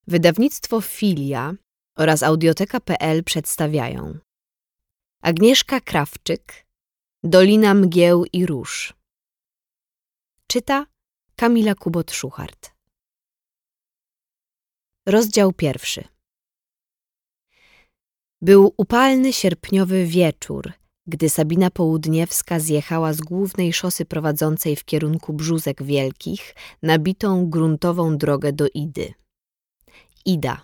Wydawnictwo Filia oraz Audioteka.pl przedstawiają Agnieszka Krawczyk, Dolina mgieł i róż. Czyta Kamila Kubot-Szuchart. Rozdział 1. Był upalny sierpniowy wieczór, gdy Sabina Południewska zjechała z głównej szosy prowadzącej w kierunku Brzózek Wielkich na bitą gruntową drogę do Idy. Ida,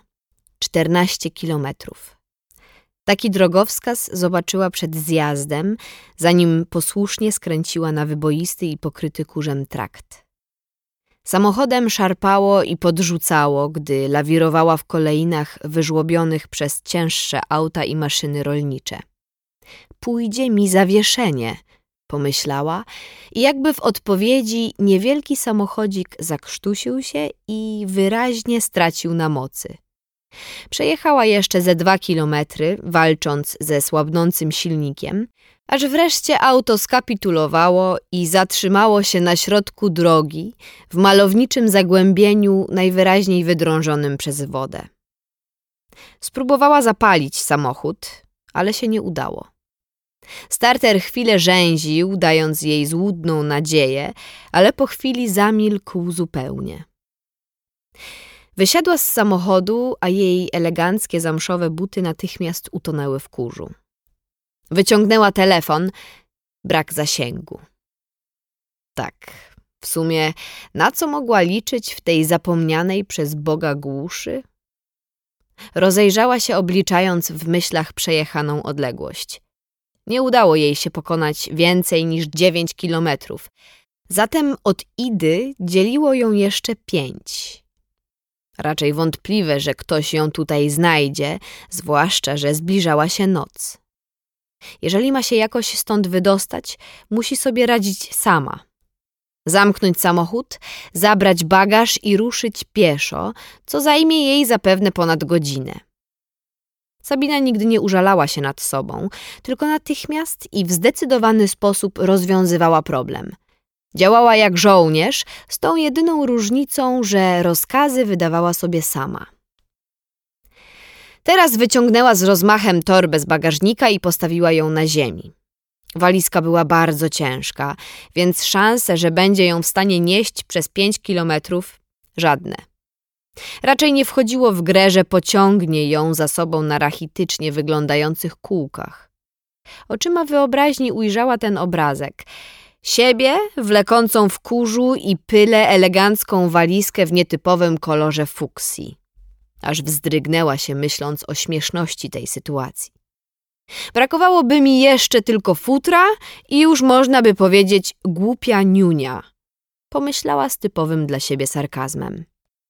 14 kilometrów. Taki drogowskaz zobaczyła przed zjazdem, zanim posłusznie skręciła na wyboisty i pokryty kurzem trakt. Samochodem szarpało i podrzucało, gdy lawirowała w kolejnach wyżłobionych przez cięższe auta i maszyny rolnicze. Pójdzie mi zawieszenie, pomyślała i jakby w odpowiedzi niewielki samochodzik zakrztusił się i wyraźnie stracił na mocy. Przejechała jeszcze ze 2 kilometry, walcząc ze słabnącym silnikiem, aż wreszcie auto skapitulowało i zatrzymało się na środku drogi, w malowniczym zagłębieniu najwyraźniej wydrążonym przez wodę. Spróbowała zapalić samochód, ale się nie udało. Starter chwilę rzęził, dając jej złudną nadzieję, ale po chwili zamilkł zupełnie. Wysiadła z samochodu, a jej eleganckie zamszowe buty natychmiast utonęły w kurzu. Wyciągnęła telefon. Brak zasięgu. Tak, w sumie na co mogła liczyć w tej zapomnianej przez Boga głuszy? Rozejrzała się, obliczając w myślach przejechaną odległość. Nie udało jej się pokonać więcej niż 9 kilometrów. Zatem od Idy dzieliło ją jeszcze 5. Raczej wątpliwe, że ktoś ją tutaj znajdzie, zwłaszcza, że zbliżała się noc. Jeżeli ma się jakoś stąd wydostać, musi sobie radzić sama. Zamknąć samochód, zabrać bagaż i ruszyć pieszo, co zajmie jej zapewne ponad godzinę. Sabina nigdy nie użalała się nad sobą, tylko natychmiast i w zdecydowany sposób rozwiązywała problem. Działała jak żołnierz, z tą jedyną różnicą, że rozkazy wydawała sobie sama. Teraz wyciągnęła z rozmachem torbę z bagażnika i postawiła ją na ziemi. Walizka była bardzo ciężka, więc szanse, że będzie ją w stanie nieść przez 5 kilometrów, żadne. Raczej nie wchodziło w grę, że pociągnie ją za sobą na rachitycznie wyglądających kółkach. Oczyma wyobraźni ujrzała ten obrazek. Siebie, wlekącą w kurzu i pyle elegancką walizkę w nietypowym kolorze fuksji. Aż wzdrygnęła się, myśląc o śmieszności tej sytuacji. Brakowałoby mi jeszcze tylko futra i już można by powiedzieć głupia niunia, pomyślała z typowym dla siebie sarkazmem.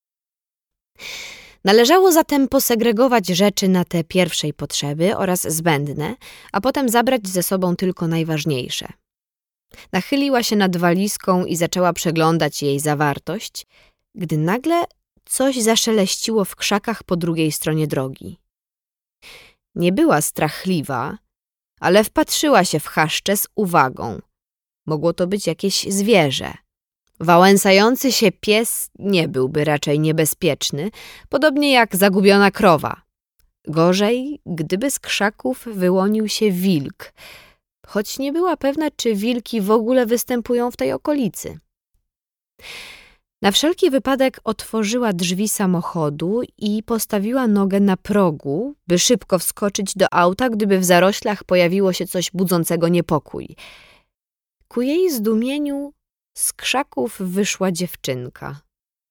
Należało zatem posegregować rzeczy na te pierwszej potrzeby oraz zbędne, a potem zabrać ze sobą tylko najważniejsze. Nachyliła się nad walizką i zaczęła przeglądać jej zawartość, gdy nagle coś zaszeleściło w krzakach po drugiej stronie drogi. Nie była strachliwa, ale wpatrzyła się w chaszcze z uwagą. Mogło to być jakieś zwierzę. Wałęsający się pies nie byłby raczej niebezpieczny, podobnie jak zagubiona krowa. Gorzej, gdyby z krzaków wyłonił się wilk, choć nie była pewna, czy wilki w ogóle występują w tej okolicy. Na wszelki wypadek otworzyła drzwi samochodu i postawiła nogę na progu, by szybko wskoczyć do auta, gdyby w zaroślach pojawiło się coś budzącego niepokój. Ku jej zdumieniu z krzaków wyszła dziewczynka.